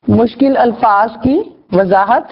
مشکل الفاظ کی وضاحت.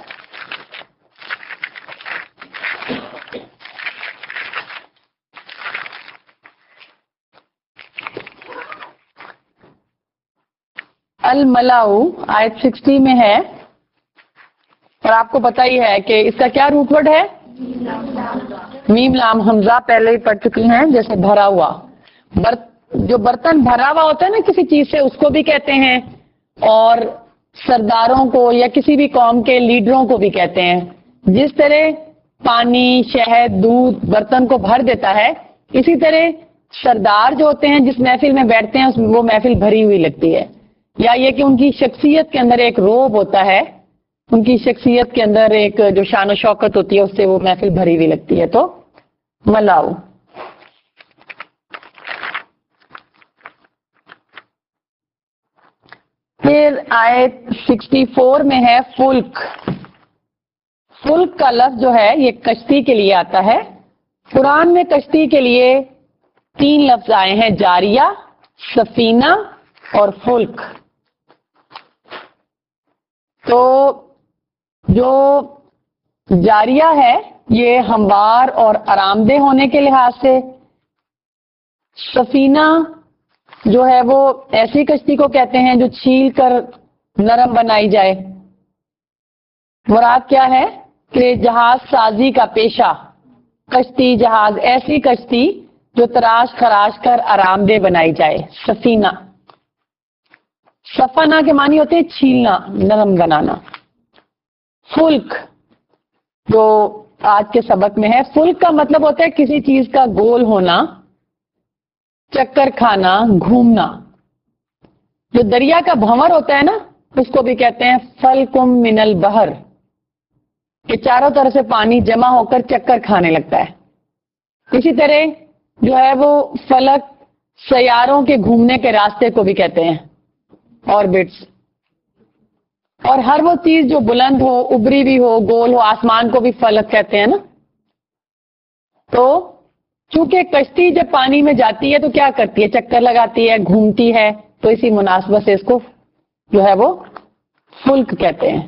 الملاؤ آیت 60 میں ہے اور آپ کو پتہ ہی ہے کہ اس کا کیا روٹ ورڈ ہے؟ میم لام حمزہ. پہلے ہی پڑھ چکی ہیں. جیسے بھرا ہوا, جو برتن بھرا ہوا ہوتا ہے نا کسی چیز سے, اس کو بھی کہتے ہیں, اور سرداروں کو یا کسی بھی قوم کے لیڈروں کو بھی کہتے ہیں. جس طرح پانی, شہد, دودھ برتن کو بھر دیتا ہے, اسی طرح سردار جو ہوتے ہیں جس محفل میں بیٹھتے ہیں وہ محفل بھری ہوئی لگتی ہے. یا یہ کہ ان کی شخصیت کے اندر ایک روب ہوتا ہے, ان کی شخصیت کے اندر ایک جو شان و شوکت ہوتی ہے, اس سے وہ محفل بھری ہوئی لگتی ہے. تو ملاؤ. پھر آیت 64 میں ہے فلک. فلک کا لفظ جو ہے یہ کشتی کے لیے آتا ہے. قرآن میں کشتی کے لیے 3 لفظ آئے ہیں, جاریہ, سفینہ اور فلک. تو جو جاریہ ہے یہ ہموار اور آرام دہ ہونے کے لحاظ سے, سفینہ جو ہے وہ ایسی کشتی کو کہتے ہیں جو چھیل کر نرم بنائی جائے. مراد کیا ہے کہ جہاز سازی کا پیشہ, کشتی جہاز, ایسی کشتی جو تراش خراش کر آرام دہ بنائی جائے, سفینہ. سفنا کے معنی ہوتے ہیں چھیلنا, نرم بنانا. فلک جو آج کے سبق میں ہے, فلک کا مطلب ہوتا ہے کسی چیز کا گول ہونا, چکر کھانا, گھومنا. جو دریا کا بھنور ہوتا ہے نا, اس کو بھی کہتے ہیں فلکم من البحر, کہ چاروں طرف سے پانی جمع ہو کر چکر کھانے لگتا ہے. اسی طرح جو ہے وہ فلک سیاروں کے گھومنے کے راستے کو بھی کہتے ہیں, آربٹس. اور ہر وہ چیز جو بلند ہو, ابری بھی ہو, گول ہو, آسمان کو بھی فلک کہتے ہیں نا. تو چونکہ کشتی جب پانی میں جاتی ہے تو کیا کرتی ہے, چکر لگاتی ہے, گھومتی ہے, تو اسی مناسبت سے اس کو جو ہے وہ فلک کہتے ہیں.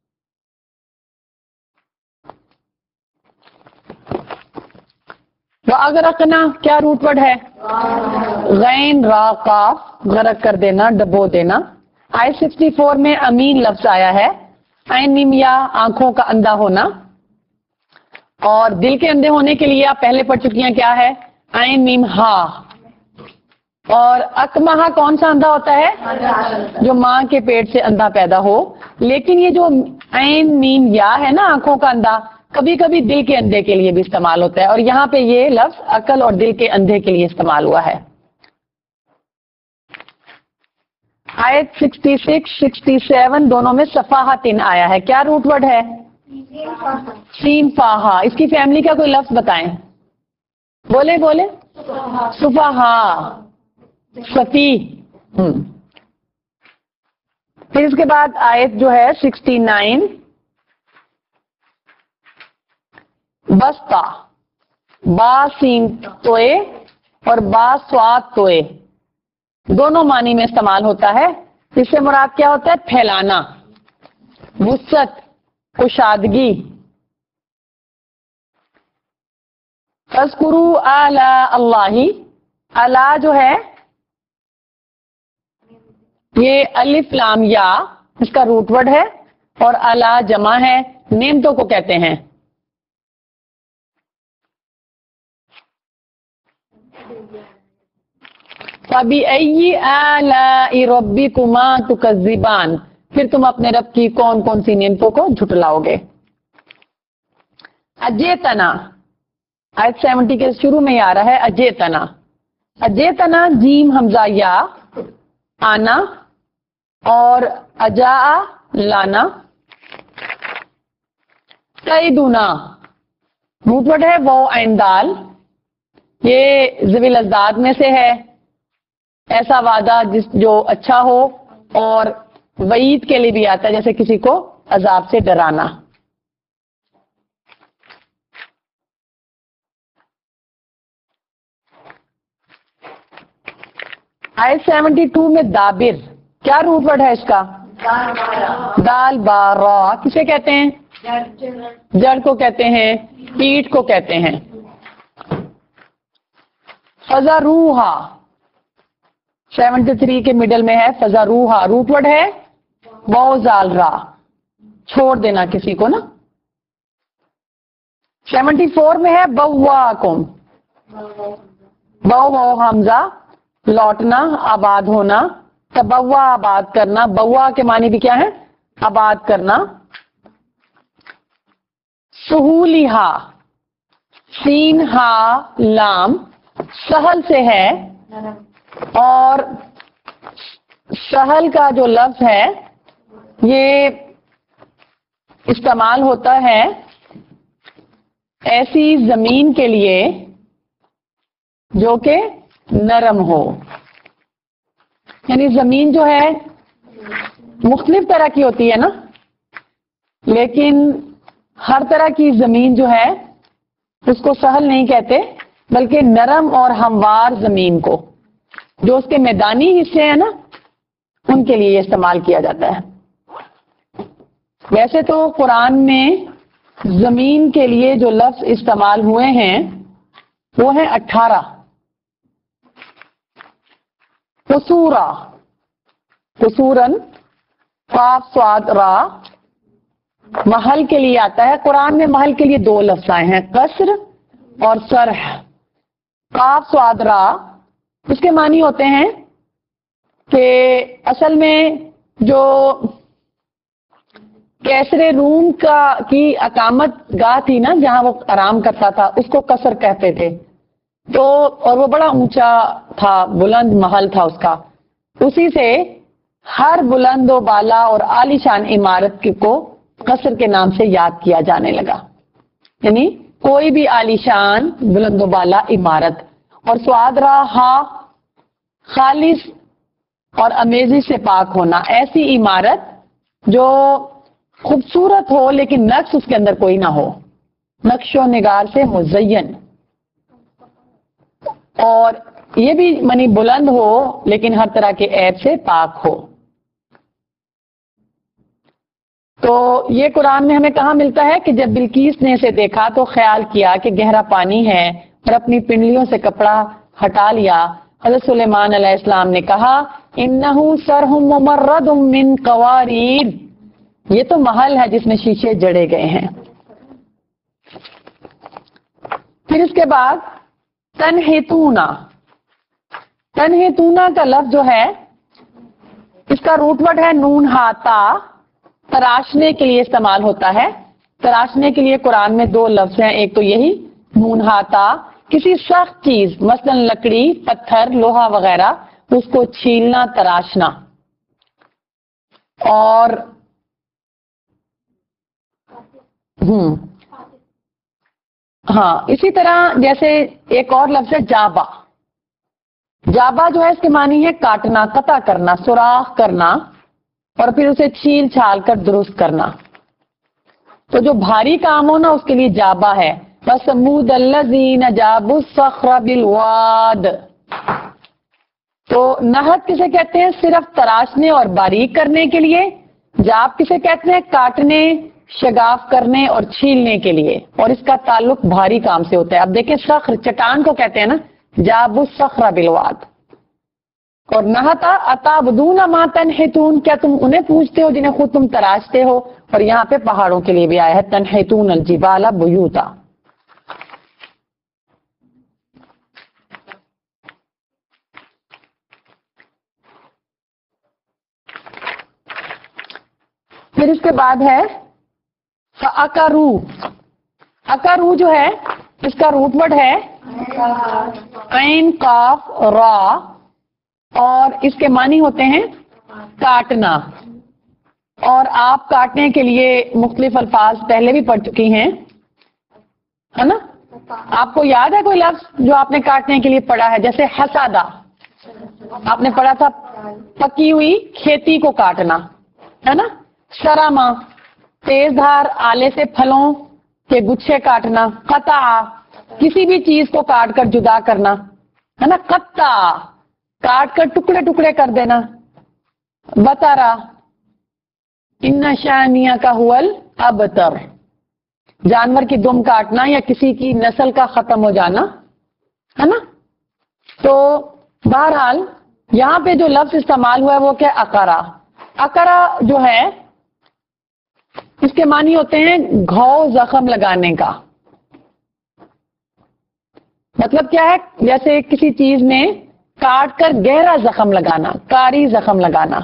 وَأَغْرَقْنَا کیا روٹ ورڈ ہے؟ غین را قاف, غرق کر دینا, ڈبو دینا. آیت 64 میں امین لفظ آیا ہے. عین میم یا آنکھوں کا اندھا ہونا, اور دل کے اندھے ہونے کے لیے آپ پہلے پڑھ چکی ہیں کیا ہے, عین میم ہا. اور اکمہا کون سا اندھا ہوتا ہے؟ جو ماں کے پیٹ سے اندھا پیدا ہو. لیکن یہ جو عین میم یا ہے نا, آنکھوں کا اندھا, کبھی کبھی دل کے اندھے کے لیے بھی استعمال ہوتا ہے, اور یہاں پہ یہ لفظ عقل اور دل کے اندھے کے لیے استعمال ہوا ہے. آیت 66 67 دونوں میں صفاحتن آیا ہے. کیا روٹ ورڈ ہے؟ سین فاہا. اس کی فیملی کا کوئی لفظ بتائیں, بولے بولے. صفحا, صفی. پھر اس کے بعد آیت جو ہے 69 بستا, با سین توئے اور با سواد توئے, دونوں معنی میں استعمال ہوتا ہے. اس سے مراد کیا ہوتا ہے؟ پھیلانا, وسعت, کشادگی. فاذکروا آلاء اللہ, الا جو ہے یہ الف لام یا, اس کا روٹ ورڈ ہے, اور الا جمع ہے, نعمتوں کو کہتے ہیں. فَبِأَيِّ آلَاءِ رَبِّكُمَا تُكَذِّبَانِ, پھر تم اپنے رب کی کون کون سی نعمتوں کو جھٹلاؤ گے. اجیتنا, آیت 70 کے شروع میں آ رہا ہے اجیتنا. اجیتنا جیم حمزہ یا, آنا, اور اجا لانا. قیدنا روٹ ورڈ ہے وہ عین دال, یہ ذوی الازداد میں سے ہے. ایسا وعدہ جو اچھا ہو, اور وعید کے لیے بھی آتا ہے, جیسے کسی کو عذاب سے ڈرانا. آیت 72 میں دابر, کیا روٹ ورڈ ہے اس کا؟ दाल बारा किसे कहते हैं? जड़ को कहते हैं, पीठ को कहते हैं। फज़रूहा 73 के मिडल में है फज़रूहा, रूट वर्ड है वाओ रा, छोड़ देना किसी को ना। 74 में है बव्वाकुम, बव हमजा लौटना, आबाद होना, तबव्वा आबाद करना, बव्वा के मानी भी क्या है? आबाद करना। सुहूलिहा सीन हा लाम सहल से है, और सहल का जो लफ्ज है ये इस्तेमाल होता है ऐसी जमीन के लिए जो कि नरम हो। यानी जमीन जो है मुख्तलिफ तरह की होती है ना, लेकिन हर तरह की जमीन जो है उसको सहल नहीं कहते, बल्कि नरम और हमवार जमीन को, जो उसके मैदानी हिस्से हैं ना, उनके लिए इस्तेमाल किया जाता है। वैसे तो कुरान में जमीन के लिए जो लफ्ज इस्तेमाल हुए हैं वो है 18। कुसूरा, कुसूरन, काफ स्वाद रा, महल के लिए आता है। कुरान में महल के लिए 2 लफ्ज आए हैं, कसर और सरह। काफ स्वाद रा उसके मानी होते हैं कि असल में जो कैसरे रूम की अकामत गाह थी ना, जहां वो आराम करता था, उसको कसर कहते थे। तो और वो बड़ा ऊंचा था, बुलंद महल था उसका, उसी से हर बुलंद व बाला और आलीशान इमारत को कसर के नाम से याद किया जाने लगा। यानी कोई भी आलीशान बुलंद व बाला इमारत। और स्वाद रहा खालिस और अमेजी से पाक होना, ऐसी इमारत जो खूबसूरत हो लेकिन नक्श उसके अंदर कोई ना हो, नक्शो निगार से मुज़य्यन। और ये भी मनी बुलंद हो लेकिन हर तरह के ऐब से पाक हो। तो ये कुरान में हमें कहाँ मिलता है कि जब बिल्कीस ने इसे देखा तो ख्याल किया कि गहरा पानी है, और अपनी पिंडलियों से कपड़ा हटा लिया। हज़रत सुलेमान अलैहिस्सलाम ने कहा, इन्नहु सरहुम मुमर्रदुम मिन कवारीर, ये तो महल है जिसमें शीशे जड़े गए हैं। फिर इसके बाद तनहितूना, तनहितूना का लफ्ज जो है इसका रूट वर्ड है नून हाता, तराशने के लिए इस्तेमाल होता है। तराशने के लिए कुरान में 2 लफ्ज हैं, एक तो यही नून हाता, किसी सख्त चीज मसलन लकड़ी, पत्थर, लोहा वगैरह, उसको छीलना, तराशना। और हाँ, इसी तरह जैसे एक और लफ्ज है जाबा। जाबा जो है इसके मानी है काटना, कता करना, सुराख करना, और फिर उसे छील छाल कर दुरुस्त करना। तो जो भारी काम हो ना उसके लिए जाबा है। वसमूद अल्लज़ीना जाबु सख्र बिलवाद। तो नहत किसे कहते हैं? सिर्फ तराशने और बारीक करने के लिए। जाब किसे कहते हैं? काटने, शगाफ करने और छीलने के लिए, और इसका ताल्लुक भारी काम से होता है। अब देखें, सख्र चट्टान को कहते हैं ना, जाबु सख्र बिलवाद। और नहता अताबदूना मा तनहितून, क्या तुम उन्हें पूछते हो जिन्हें खुद तुम तराशते हो। और यहाँ पे पहाड़ों के लिए भी आया है, तनहितून अलजिबाला बुयूता। फिर इसके बाद है अकरू। अकरू जो है इसका रूट वर्ड है ऐन काफ रा, और इसके मानी होते हैं काटना। और आप काटने के लिए मुख्तलिफ अल्फाज पहले भी पढ़ चुकी हैं, है ना? आपको याद है कोई लफ्ज जो आपने काटने के लिए पढ़ा है? जैसे हसादा आपने पढ़ा था, पकी हुई खेती को काटना, है ना? शरामा तेज धार आले से फलों के गुच्छे काटना। कता किसी भी चीज को काट कर जुदा करना, है ना? कत्ता काट कर टुकड़े टुकड़े कर देना। बतारा इन्ना शानिया का हुवल अबतर, जानवर की दुम काटना या किसी की नस्ल का खत्म हो जाना, है ना। तो बहरहाल यहां पे जो लफ्ज इस्तेमाल हुआ है वो क्या, अकरा। अकरा जो है इसके मानी होते हैं घाव, जख्म लगाने का। मतलब क्या है, जैसे किसी चीज में काट कर गहरा जख्म लगाना, कारी जख्म लगाना।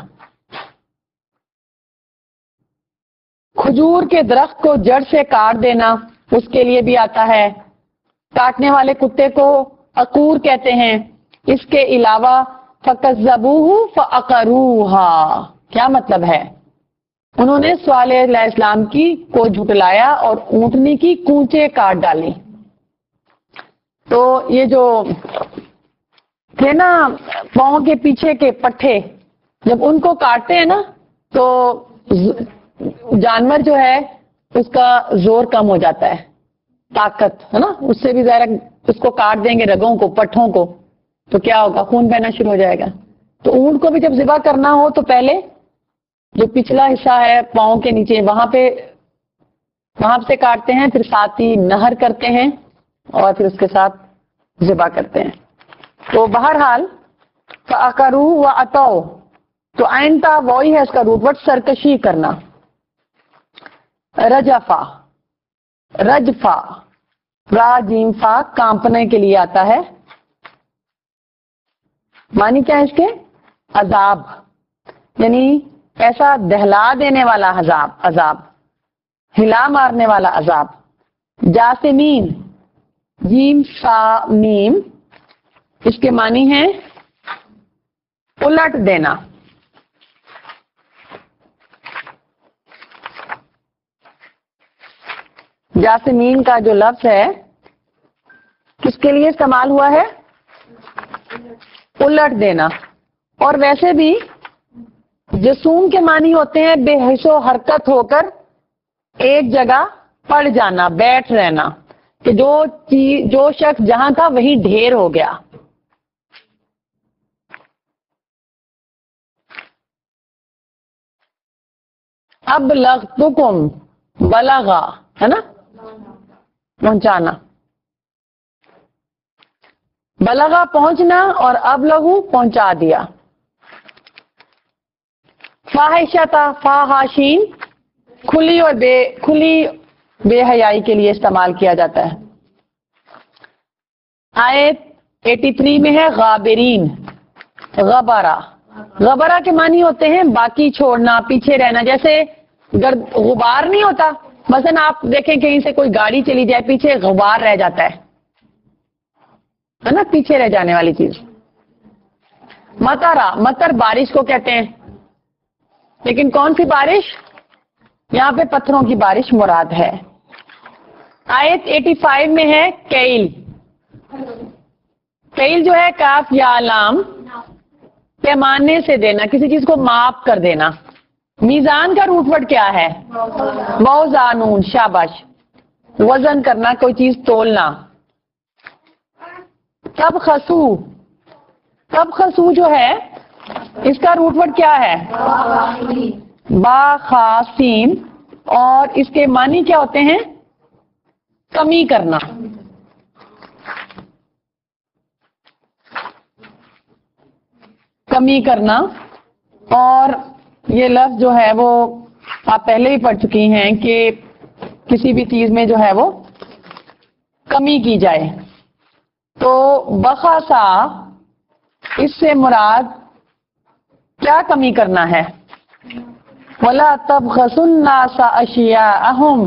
खजूर के दरख्त को जड़ से काट देना, उसके लिए भी आता है। काटने वाले कुत्ते को अकूर कहते हैं। इसके अलावा फकज़्ज़बूहु फअक़रूहा, क्या मतलब है, उन्होंने स्वालेह अलैहिस्सलाम की को झुटलाया और ऊंटनी की कूंचे काट डाली। तो ये जो थे ना पांव के पीछे के पट्टे, जब उनको काटते हैं ना तो जानवर जो है उसका जोर कम हो जाता है, ताकत, है ना। उससे भी ज्यादा उसको काट देंगे रगों को, पट्ठों को, तो क्या होगा, खून बहना शुरू हो जाएगा। तो ऊंट को भी जब ज़िबा करना हो तो पहले जो पिछला हिस्सा है पांव के नीचे वहां से काटते हैं, फिर साथ ही नहर करते हैं और फिर उसके साथ ज़िबा करते हैं। तो बहरहाल फअक़रू व अतौ, तो आइनता वही है इसका रूट वर्ड, सरकशी करना। रजफा, रजफा, राजीमफा कांपने के लिए आता है। मानी क्या है इसके, अजाब, यानी ऐसा दहला देने वाला अजाब, अजाब हिला मारने वाला अजाब। जासिमीन, जीम सा मीम, इसके मानी है उलट देना। जासिमीन का जो लफ्ज है किसके लिए इस्तेमाल हुआ है, उलट देना। और वैसे भी जसूम के मानी होते हैं बेहिसो हरकत होकर एक जगह पड़ जाना, बैठ रहना, कि जो शख्स जहां था वही ढेर हो गया। अब लगतुकुम, बलगा, है ना, पहुंचाना। बलगा पहुंचना और अब लघु पहुंचा दिया। फाहिशता, फाहाशीन खुली और खुली बेहयाई के लिए इस्तेमाल किया जाता है। आयत 83 में है गाबिरीन, गबरा। गबरा के मानी होते हैं बाकी छोड़ना, पीछे रहना। जैसे गुबार नहीं होता, मसलन आप देखें कहीं से कोई गाड़ी चली जाए, पीछे गुबार रह जाता है ना, पीछे रह जाने वाली चीज। मतरा, मतर बारिश को कहते हैं, लेकिन कौन सी बारिश, यहां पे पत्थरों की बारिश मुराद है। आयत 85 में है कैल। कैल जो है काफ या लाम, पैमाने से देना, किसी चीज को माप कर देना। मीजान का रूट वर्ड क्या है, मौजानून, शाबाश, वजन करना, कोई चीज तोलना। तबखसू, तबखसू जो है इसका रूट वर्ड क्या है, बाखासीन, और इसके मानी क्या होते हैं, कमी करना। कमी करना। और ये लफ्ज जो है वो आप पहले ही पढ़ चुकी हैं कि किसी भी चीज में जो है वो कमी की जाए। तो बखासा, इससे मुराद क्या कमी करना है, वला तबखसुन्नासा अशियाअहुम,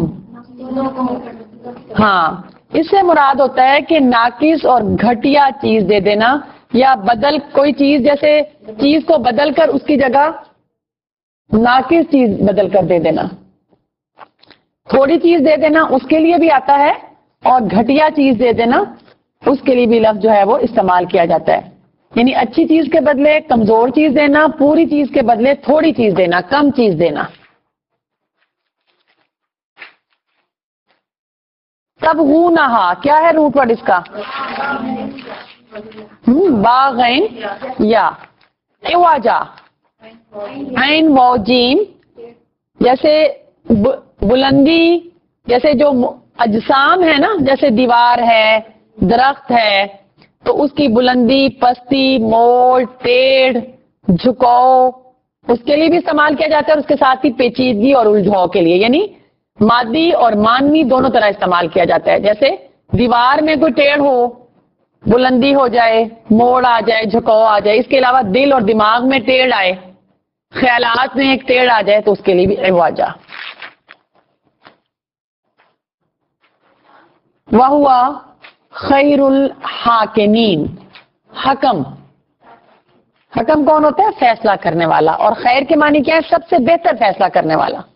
हाँ, इससे मुराद होता है कि नाकिस और घटिया चीज दे देना, या बदल कोई चीज, जैसे चीज को बदल कर उसकी जगह नाकिस चीज बदल कर दे देना। थोड़ी चीज दे देना उसके लिए भी आता है, और घटिया चीज दे देना उसके लिए भी लफ्ज जो है वो इस्तेमाल किया जाता है। यानी अच्छी चीज के बदले कमजोर चीज देना, पूरी चीज के बदले थोड़ी चीज देना, कम चीज देना। तबगूनहा, क्या है रूट वर्ड इसका, बागैन या इवाजा, ऐन मौजीम, جیسے بلندی، جیسے جو اجسام ہے نا، جیسے دیوار ہے، درخت ہے، تو اس کی بلندی، پستی، موڑ، ٹیڑھ، جھکاؤ، اس کے لیے بھی استعمال کیا جاتا ہے، اور اس کے ساتھ ہی پیچیدگی اور الجھاؤ کے لیے، یعنی مادی اور مانوی دونوں طرح استعمال کیا جاتا ہے. جیسے دیوار میں کوئی ٹیڑھ ہو، بلندی ہو جائے، موڑ آ جائے، جھکاؤ آ جائے، اس کے علاوہ دل اور دماغ میں ٹیڑھ آئے، خیالات میں ایک ٹیڑھ آ جائے، تو اس کے لیے بھی اعوجا. وَهُوَ خَيْرُ الْحَاكِمِينَ. حکم کون ہوتا ہے؟ فیصلہ کرنے والا. اور خیر کے معنی کیا ہے؟ سب سے بہتر فیصلہ کرنے والا.